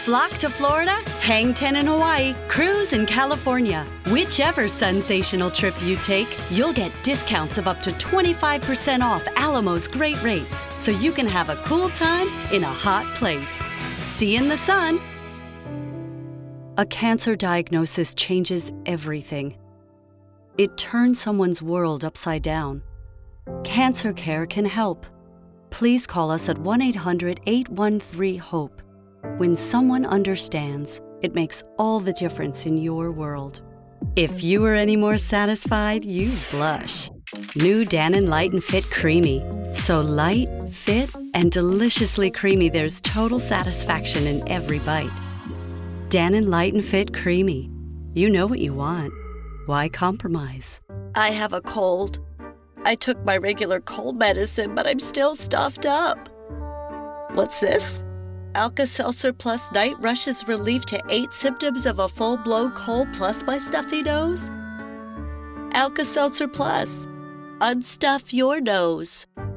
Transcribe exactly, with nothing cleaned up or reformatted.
Flock to Florida, hang ten in Hawaii, cruise in California. Whichever sensational trip you take, you'll get discounts of up to twenty-five percent off Alamo's great rates, so you can have a cool time in a hot place. See you in the sun. A cancer diagnosis changes everything. It turns someone's world upside down. Cancer Care can help. Please call us at one eight hundred, eight one three, HOPE. When someone understands, it makes all the difference in your world. If you were any more satisfied, you'd blush. New Dannon Light and Fit Creamy. So light, fit, and deliciously creamy, there's total satisfaction in every bite. Dannon Light and Fit Creamy. You know what you want. Why compromise? I have a cold. I took my regular cold medicine, but I'm still stuffed up. What's this? Alka-Seltzer Plus Night Rushes relief to eight symptoms of a full-blown cold plus my stuffy nose? Alka-Seltzer Plus. Unstuff your nose.